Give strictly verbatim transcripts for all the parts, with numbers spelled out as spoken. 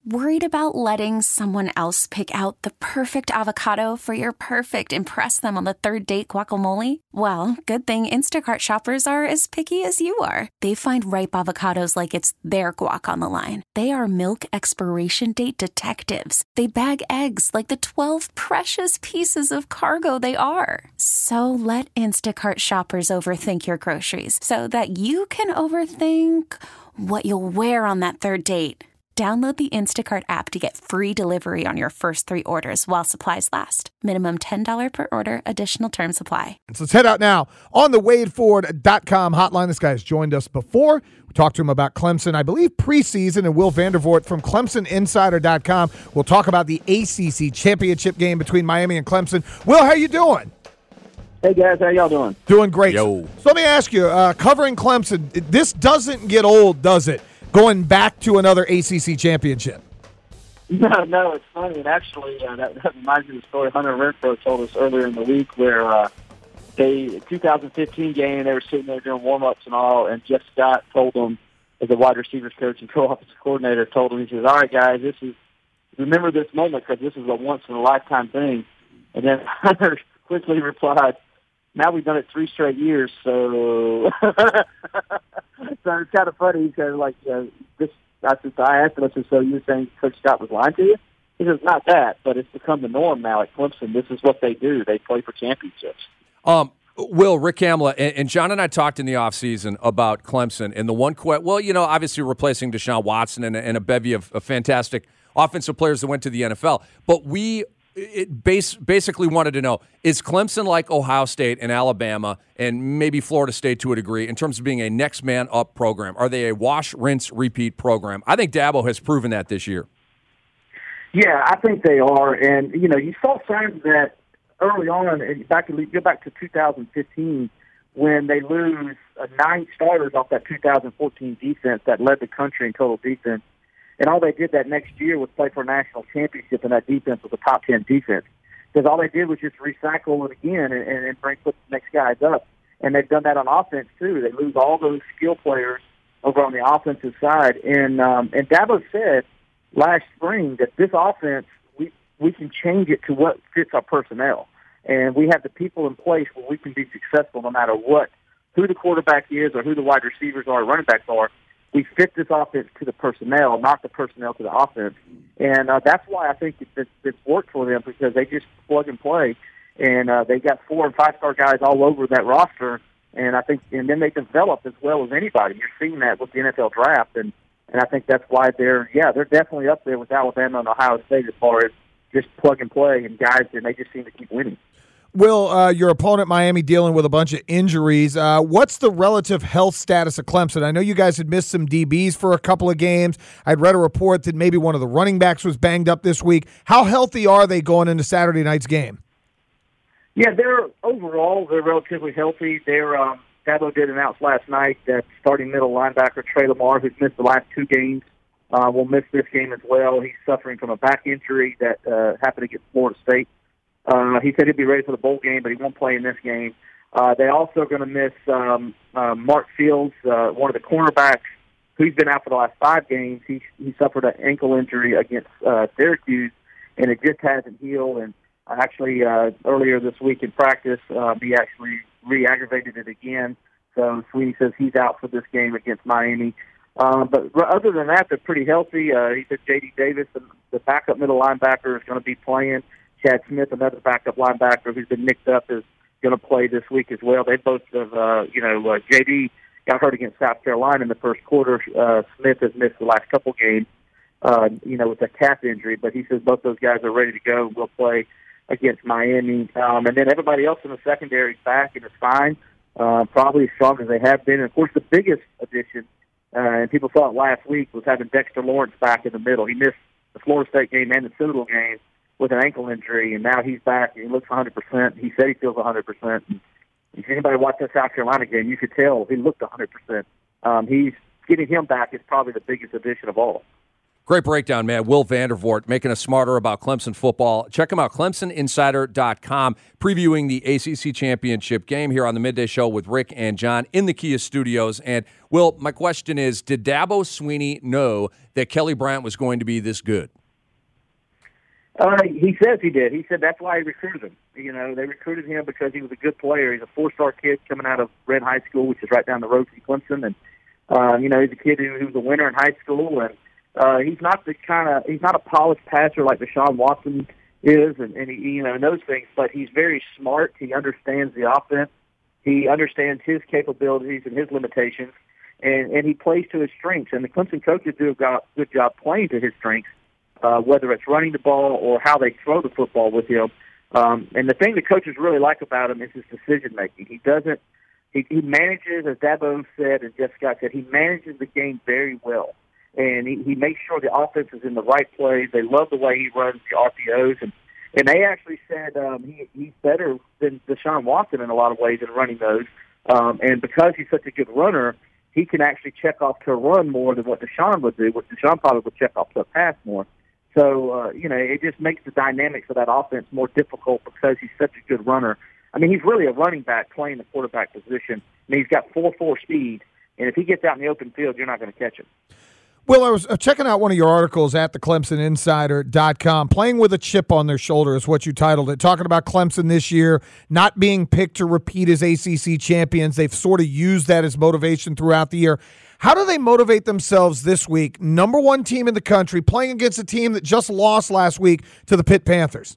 Worried about letting someone else pick out the perfect avocado for your perfect impress them on the third date guacamole? Well, good thing Instacart shoppers are as picky as you are. They find ripe avocados like it's their guac on the line. They are milk expiration date detectives. They bag eggs like the twelve precious pieces of cargo they are. So let Instacart shoppers overthink your groceries so that you can overthink what you'll wear on that third date. Download the Instacart app to get free delivery on your first three orders while supplies last. Minimum ten dollars per order. Additional terms apply. So let's head out now on the Wade Ford dot com hotline. This guy has joined us before. We talked to him about Clemson, I believe, preseason, and Will Vandervoort from Clemson Insider dot com. We'll talk about the A C C championship game between Miami and Clemson. Will, how you doing? Hey, guys. How y'all doing? Doing great. Yo. So let me ask you, uh, covering Clemson, this doesn't get old, does it? Going back to another A C C championship. No, no, it's funny. And actually, uh, that, that reminds me of the story Hunter Renfro told us earlier in the week where uh, they, twenty fifteen game, they were sitting there doing warm-ups and all, and Jeff Scott told them, as the wide receivers coach and co-offensive coordinator, told them, he says, all right, guys, this is, remember this moment because this is a once-in-a-lifetime thing. And then Hunter quickly replied, now we've done it three straight years, so so it's kind of funny. He's kind of like, uh, this. I, said, I asked him, I said, so you're saying Coach Scott was lying to you? He says, not that, but it's become the norm now at Clemson. This is what they do. They play for championships. Um, Will, Rick Kamla, and, and John and I talked in the offseason about Clemson, and the one que- well, you know, obviously replacing Deshaun Watson and, and a bevy of, of fantastic offensive players that went to the N F L, but we It base, basically wanted to know, is Clemson like Ohio State and Alabama and maybe Florida State to a degree in terms of being a next man up program? Are they a wash, rinse, repeat program? I think Dabo has proven that this year. Yeah, I think they are. And, you know, you saw signs of that early on, and back to, go back to two thousand fifteen when they lose uh, nine starters off that two thousand fourteen defense that led the country in total defense. And all they did that next year was play for a national championship, and that defense was a top ten defense. Because all they did was just recycle it again and, and, and bring put the next guys up. And they've done that on offense, too. They lose all those skill players over on the offensive side. And um, and Dabo said last spring that this offense, we, we can change it to what fits our personnel. And we have the people in place where we can be successful no matter what, who the quarterback is or who the wide receivers are or running backs are. We fit this offense to the personnel, not the personnel to the offense. And uh, that's why I think it's, it's worked for them because they just plug and play. And uh, they got four and five-star guys all over that roster. And I think, and then they develop as well as anybody. You're seeing that with the N F L draft. And, and I think that's why they're, yeah, they're definitely up there with Alabama and Ohio State as far as just plug and play and guys, and they just seem to keep winning. Will, uh, your opponent, Miami, dealing with a bunch of injuries. Uh, what's the relative health status of Clemson? I know you guys had missed some D Bs for a couple of games. I'd read a report that maybe one of the running backs was banged up this week. How healthy are they going into Saturday night's game? Yeah, they're overall, they're relatively healthy. They're um, Dabo did announce last night that starting middle linebacker Trey Lamar, who's missed the last two games, uh, will miss this game as well. He's suffering from a back injury that uh, happened against Florida State. Uh, he said he'd be ready for the bowl game, but he won't play in this game. Uh, they're also going to miss um, uh, Mark Fields, uh, one of the cornerbacks, who's been out for the last five games. He he suffered an ankle injury against uh, Syracuse, and it just hasn't healed. And actually, uh, earlier this week in practice, uh, he actually re-aggravated it again. So Sweeney says he's out for this game against Miami. Um, but other than that, they're pretty healthy. Uh, he said J D Davis, the, the backup middle linebacker, is going to be playing. Chad Smith, another backup linebacker who's been nicked up, is going to play this week as well. They both have, uh, you know, uh, J D got hurt against South Carolina in the first quarter. Uh, Smith has missed the last couple games, uh, you know, with a calf injury. But he says both those guys are ready to go. We'll play against Miami. Um, and then everybody else in the secondary is back and is fine, uh, probably as strong as they have been. And, of course, the biggest addition, uh, and people saw it last week, was having Dexter Lawrence back in the middle. He missed the Florida State game and the Citadel game with an ankle injury, and now he's back. He looks one hundred percent. He said he feels one hundred percent. And if anybody watched that South Carolina game, you could tell he looked one hundred percent. Um, he's getting him back is probably the biggest addition of all. Great breakdown, man. Will Vandervoort making us smarter about Clemson football. Check him out, Clemson Insider dot com, previewing the A C C Championship game here on the Midday Show with Rick and John in the Kia Studios. And, Will, my question is, did Dabo Swinney know that Kelly Bryant was going to be this good? Uh, he says he did. He said that's why he recruited him. You know, they recruited him because he was a good player. He's a four-star kid coming out of Red High School, which is right down the road from Clemson. And, uh, you know, he's a kid who, who was a winner in high school, and Uh, he's not the kind of he's not a polished passer like Deshaun Watson is, and, and he, you know, knows things. But he's very smart. He understands the offense. He understands his capabilities and his limitations, and, and he plays to his strengths. And the Clemson coaches do a good job playing to his strengths, uh, whether it's running the ball or how they throw the football with him. Um, and the thing the coaches really like about him is his decision making. He doesn't. He, he manages, as Dabo said and Jeff Scott said, he manages the game very well. And he, he makes sure the offense is in the right place. They love the way he runs the R P Os. And, and they actually said um, he, he's better than Deshaun Watson in a lot of ways in running those. Um, and because he's such a good runner, he can actually check off to a run more than what Deshaun would do, which Deshaun probably would check off to a pass more. So, uh, you know, it just makes the dynamics of that offense more difficult because he's such a good runner. I mean, he's really a running back playing the quarterback position. I mean, he's got four four speed, and if he gets out in the open field, you're not going to catch him. Well, I was checking out one of your articles at the Clemson Insider dot com. Playing with a chip on their shoulder is what you titled it. Talking about Clemson this year not being picked to repeat as A C C champions. They've sort of used that as motivation throughout the year. How do they motivate themselves this week? Number one team in the country, playing against a team that just lost last week to the Pitt Panthers.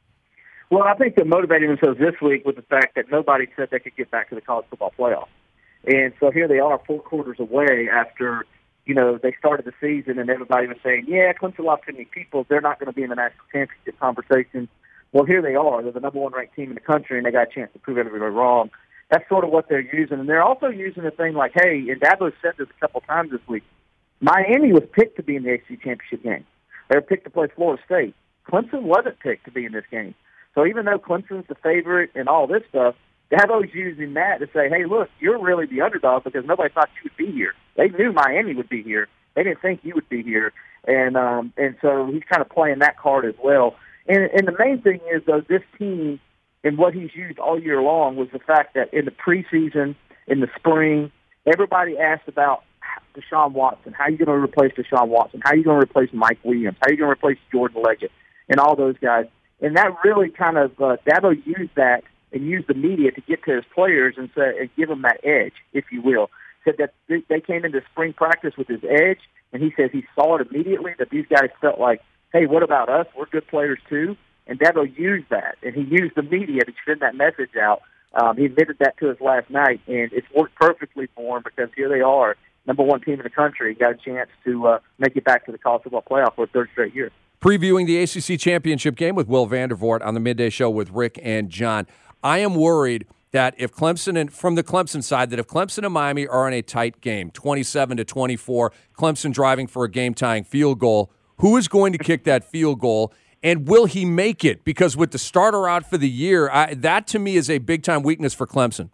Well, I think they're motivating themselves this week with the fact that nobody said they could get back to the college football playoff. And so here they are four quarters away after – you know, they started the season and everybody was saying, yeah, Clemson lost too many people. They're not going to be in the national championship conversation. Well, here they are. They're the number one ranked team in the country, and they got a chance to prove everybody wrong. That's sort of what they're using. And they're also using a thing like, hey, and Dabo said this a couple times this week, Miami was picked to be in the A C C championship game. They were picked to play Florida State. Clemson wasn't picked to be in this game. So even though Clemson's the favorite and all this stuff, Dabo's using that to say, hey, look, you're really the underdog because nobody thought you would be here. They knew Miami would be here. They didn't think you would be here. And um, and so he's kind of playing that card as well. And, and the main thing is, though, this team and what he's used all year long was the fact that in the preseason, in the spring, everybody asked about Deshaun Watson. How are you going to replace Deshaun Watson? How are you going to replace Mike Williams? How are you going to replace Jordan Leggett and all those guys? And that really kind of, uh, Dabo used that and use the media to get to his players and say, and give them that edge, if you will. Said that they came into spring practice with his edge, and he says he saw it immediately, that these guys felt like, hey, what about us? We're good players too. And Dabo used that, and he used the media to send that message out. Um, he admitted that to us last night, and it's worked perfectly for him because here they are, number one team in the country, got a chance to uh, make it back to the college football playoff for a third straight year. Previewing the A C C championship game with Will Vandervoort on the Midday Show with Rick and John. I am worried that if Clemson and from the Clemson side, that if Clemson and Miami are in a tight game, twenty-seven to twenty-four, Clemson driving for a game-tying field goal, who is going to kick that field goal, and will he make it? Because with the starter out for the year, I, that to me is a big-time weakness for Clemson.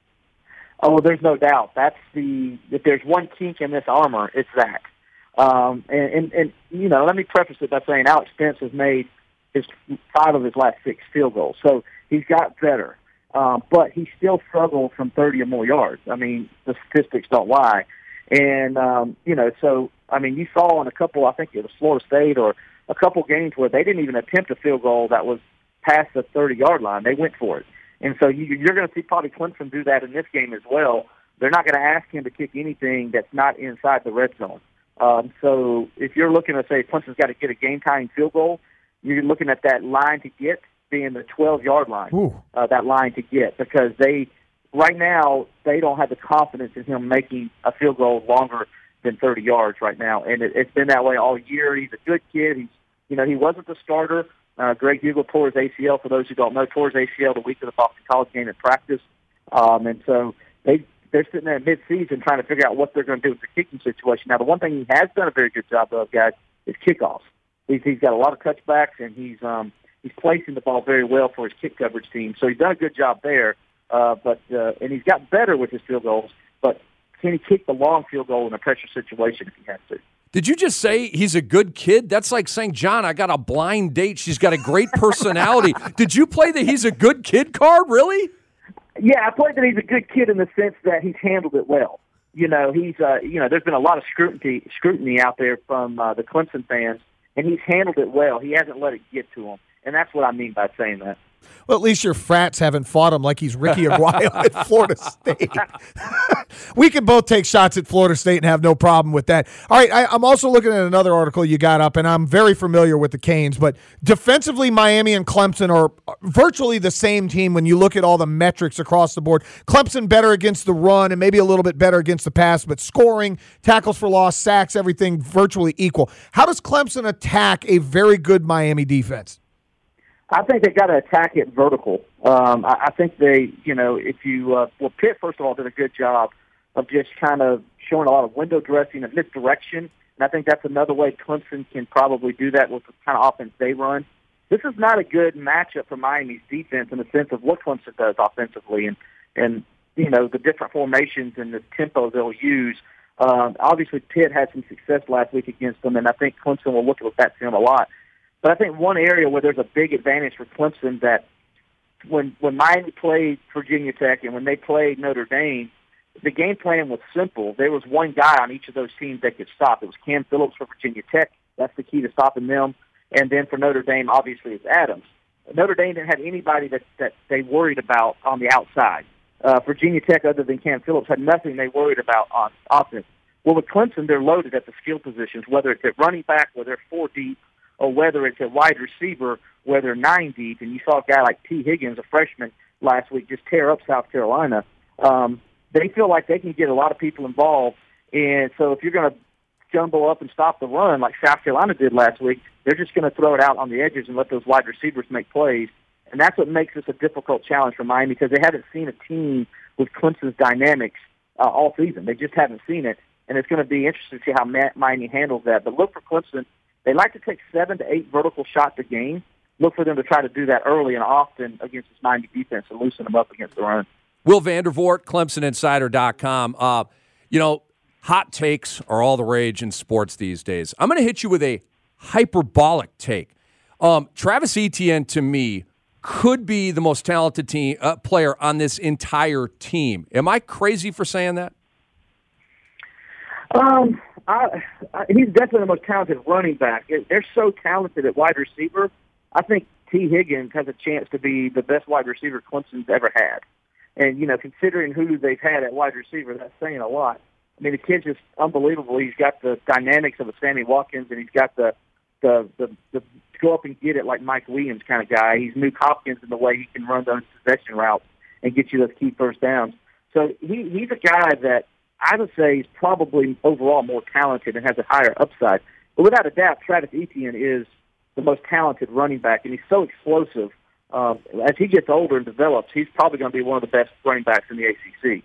Oh, well, there's no doubt. That's the if there's one kink in this armor, it's that. Um, and, and, and, you know, let me preface it by saying Alex Spence has made his five of his last six field goals. So he's got better. Um, but he still struggles from thirty or more yards. I mean, the statistics don't lie. And, um, you know, so, I mean, you saw in a couple, I think it was Florida State or a couple games where they didn't even attempt a field goal that was past the thirty-yard line. They went for it. And so you, you're going to see probably Clemson do that in this game as well. They're not going to ask him to kick anything that's not inside the red zone. Um, so if you're looking to say Clemson's got to get a game-tying field goal, you're looking at that line to get being the twelve-yard line, uh, that line to get, because they right now they don't have the confidence in him making a field goal longer than thirty yards right now, and it, it's been that way all year. He's a good kid. He's you know he wasn't the starter. Uh, Greg Hugel tore his A C L. For those who don't know, tore his A C L the week of the Boston College game in practice, um, and so they they're sitting there mid-season trying to figure out what they're going to do with the kicking situation. Now, the one thing he has done a very good job of, guys, is kickoffs. He's, he's got a lot of touchbacks, and he's um, he's placing the ball very well for his kick coverage team. So he's done a good job there. Uh, but uh, and he's got better with his field goals. But can he kick the long field goal in a pressure situation if he has to? Did you just say he's a good kid? That's like saying, John, I got a blind date. She's got a great personality. Did you play the he's a good kid card, really? Yeah, I played that he's a good kid in the sense that he's handled it well. You know, he's uh, you know, there's been a lot of scrutiny scrutiny out there from uh, the Clemson fans, and he's handled it well. He hasn't let it get to him, and that's what I mean by saying that. Well, at least your frats haven't fought him like he's Ricky Aguayo at Florida State. We can both take shots at Florida State and have no problem with that. All right, I, I'm also looking at another article you got up, and I'm very familiar with the Canes, but defensively, Miami and Clemson are virtually the same team when you look at all the metrics across the board. Clemson better against the run and maybe a little bit better against the pass, but scoring, tackles for loss, sacks, everything virtually equal. How does Clemson attack a very good Miami defense? I think they got to attack it vertical. Um, I, I think they, you know, if you, uh, well, Pitt, first of all, did a good job of just kind of showing a lot of window dressing and misdirection. And I think that's another way Clemson can probably do that with the kind of offense they run. This is not a good matchup for Miami's defense in the sense of what Clemson does offensively and, and you know, the different formations and the tempo they'll use. Um, obviously, Pitt had some success last week against them, and I think Clemson will look at that film a lot. But I think one area where there's a big advantage for Clemson that when when Miami played Virginia Tech and when they played Notre Dame, the game plan was simple. There was one guy on each of those teams that could stop. It was Cam Phillips for Virginia Tech. That's the key to stopping them. And then for Notre Dame, obviously, it's Adams. Notre Dame didn't have anybody that, that they worried about on the outside. Uh, Virginia Tech, other than Cam Phillips, had nothing they worried about on offense. Well, with Clemson, they're loaded at the skill positions, whether it's at running back, whether they're four deep, or whether it's a wide receiver, where they're nine deep, and you saw a guy like T. Higgins, a freshman, last week just tear up South Carolina. Um, they feel like they can get a lot of people involved, and so if you're going to jumble up and stop the run like South Carolina did last week, they're just going to throw it out on the edges and let those wide receivers make plays, and that's what makes this a difficult challenge for Miami because they haven't seen a team with Clemson's dynamics uh, all season. They just haven't seen it, and it's going to be interesting to see how Miami handles that. But look for Clemson. They like to take seven to eight vertical shots a game. Look for them to try to do that early and often against this Miami defense and loosen them up against the run. Will Vandervoort, Clemson Insider dot com. Uh, you know, hot takes are all the rage in sports these days. I'm going to hit you with a hyperbolic take. Um, Travis Etienne, to me, could be the most talented team uh, player on this entire team. Am I crazy for saying that? Um, I, I, he's definitely the most talented running back. They're so talented at wide receiver. I think T. Higgins has a chance to be the best wide receiver Clemson's ever had. And, you know, considering who they've had at wide receiver, that's saying a lot. I mean, the kid's just unbelievable. He's got the dynamics of a Sammy Watkins, and he's got the the the, the go up and get it like Mike Williams kind of guy. He's Nuke Hopkins in the way he can run those possession routes and get you those key first downs. So he, he's a guy that I would say is probably overall more talented and has a higher upside. But without a doubt, Travis Etienne is the most talented running back, and he's so explosive. Um, as he gets older and develops, he's probably going to be one of the best running backs in the A C C.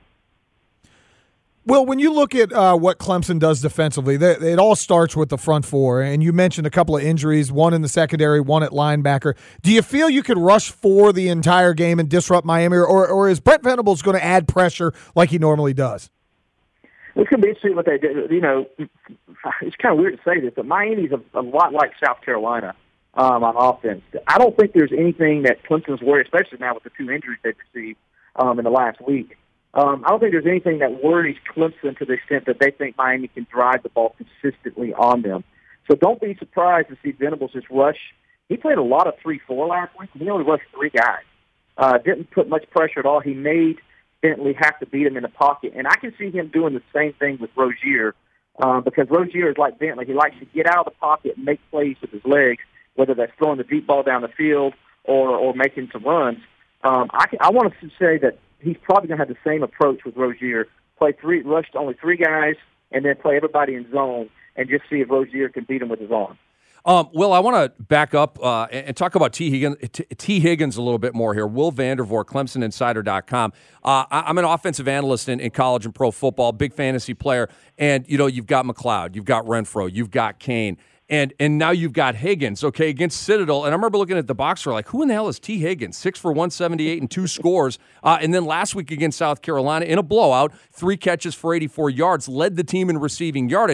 Well, when you look at uh, what Clemson does defensively, they, it all starts with the front four. And you mentioned a couple of injuries, one in the secondary, one at linebacker. Do you feel you could rush for the entire game and disrupt Miami, or, or is Brent Venables going to add pressure like he normally does? It's going to be interesting what they do. You know, it's kind of weird to say this, but Miami's a, a lot like South Carolina um, on offense. I don't think there's anything that Clemson's worried, especially now with the two injuries they've received um, in the last week. Um, I don't think there's anything that worries Clemson to the extent that they think Miami can drive the ball consistently on them. So don't be surprised to see Venables just rush. He played a lot of three four last week. He only rushed three guys. Uh, didn't put much pressure at all. He made Bentley have to beat him in the pocket. And I can see him doing the same thing with Rozier uh, because Rozier is like Bentley. He likes to get out of the pocket and make plays with his legs, whether that's throwing the deep ball down the field or, or making some runs. Um, I, can, I want to say that he's probably going to have the same approach with Rozier. Play three, rush to only three guys, and then play everybody in zone and just see if Rozier can beat him with his arm. Um, Will, I want to back up uh, and, and talk about T. Higgins, T. T. Higgins a little bit more here. Will Vandervoort, Clemson Insider dot com. Uh, I, I'm an offensive analyst in, in college and pro football, big fantasy player. And, you know, you've got McLeod, you've got Renfro, you've got Kane. And and now you've got Higgins, okay, against Citadel. And I remember looking at the box score, like, who in the hell is T. Higgins? Six for one seventy-eight and two scores. Uh, and then last week against South Carolina in a blowout, three catches for eighty-four yards, led the team in receiving yardage.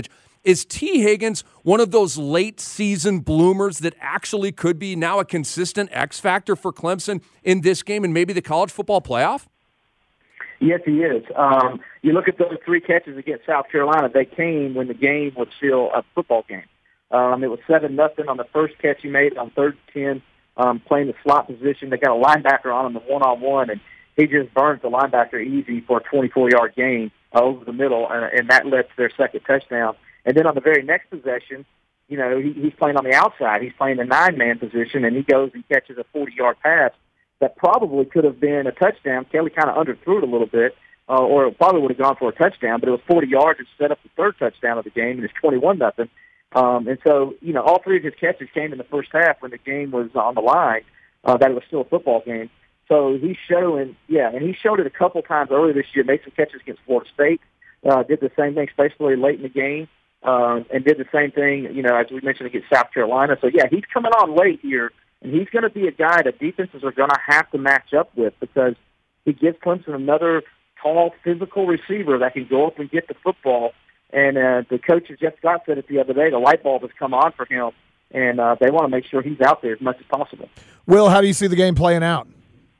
Is T. Higgins one of those late season bloomers that actually could be now a consistent X factor for Clemson in this game and maybe the college football playoff? Yes, he is. Um, you look at those three catches against South Carolina, they came when the game was still a football game. Um, it was seven nothing on the first catch he made on third and ten, um, playing the slot position. They got a linebacker on him, the one-on-one, and he just burns the linebacker easy for a twenty-four-yard gain uh, over the middle, and, and that led to their second touchdown. And then on the very next possession, you know, he, he's playing on the outside. He's playing the nine-man position, and he goes and catches a forty-yard pass that probably could have been a touchdown. Kelly kind of underthrew it a little bit, uh, or it probably would have gone for a touchdown, but it was forty yards and set up the third touchdown of the game, and it's twenty-one nothing. Um, and so, you know, all three of his catches came in the first half when the game was on the line, uh, that it was still a football game. So he's showing, yeah, and he showed it a couple times earlier this year, made some catches against Florida State, uh, did the same thing, especially late in the game, uh, and did the same thing, you know, as we mentioned, against South Carolina. So, yeah, he's coming on late here, and he's going to be a guy that defenses are going to have to match up with because he gives Clemson another tall, physical receiver that can go up and get the football. And uh, the coach, Jeff Scott, said it the other day, the light bulb has come on for him, and uh, they want to make sure he's out there as much as possible. Will, how do you see the game playing out?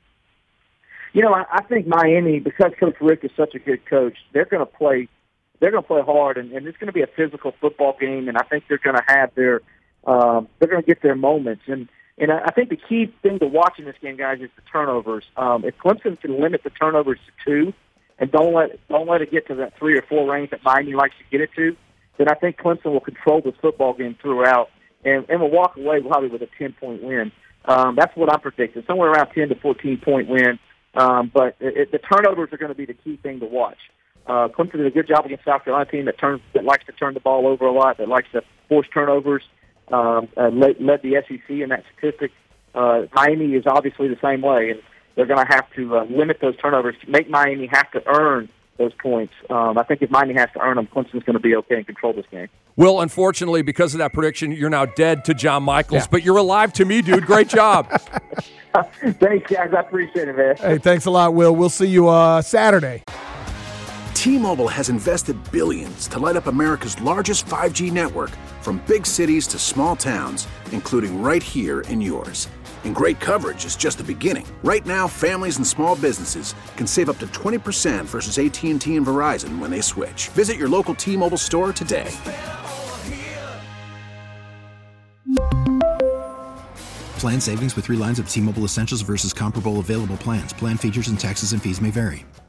You know, I, I think Miami, because Coach Rick is such a good coach, they're going to play. They're going to play hard, and, and it's going to be a physical football game. And I think they're going to have their. Um, they're going to get their moments, and and I think the key thing to watch in this game, guys, is the turnovers. Um, if Clemson can limit the turnovers to two, and don't let don't let it get to that three or four range that Miami likes to get it to, then I think Clemson will control this football game throughout, and, and will walk away probably with a ten point win. Um, that's what I'm predicting, somewhere around ten to fourteen point win. Um, but it, it, the turnovers are going to be the key thing to watch. Uh, Clemson did a good job against South Carolina team that turns that likes to turn the ball over a lot, that likes to force turnovers. Um, uh, led, led the S E C in that statistic. Uh, Miami is obviously the same way, and they're going to have to uh, limit those turnovers, make Miami have to earn those points. Um, I think if Miami has to earn them, Clemson's going to be okay and control this game. Will, unfortunately, because of that prediction, you're now dead to John Michaels, Yeah. but you're alive to me, dude. Great job. Thanks, guys. I appreciate it, man. Hey, thanks a lot, Will. We'll see you uh, Saturday. T-Mobile has invested billions to light up America's largest five G network, from big cities to small towns, including right here in yours. And great coverage is just the beginning. Right now, families and small businesses can save up to twenty percent versus A T and T and Verizon when they switch. Visit your local T-Mobile store today. Plan savings with three lines of T-Mobile Essentials versus comparable available plans. Plan features and taxes and fees may vary.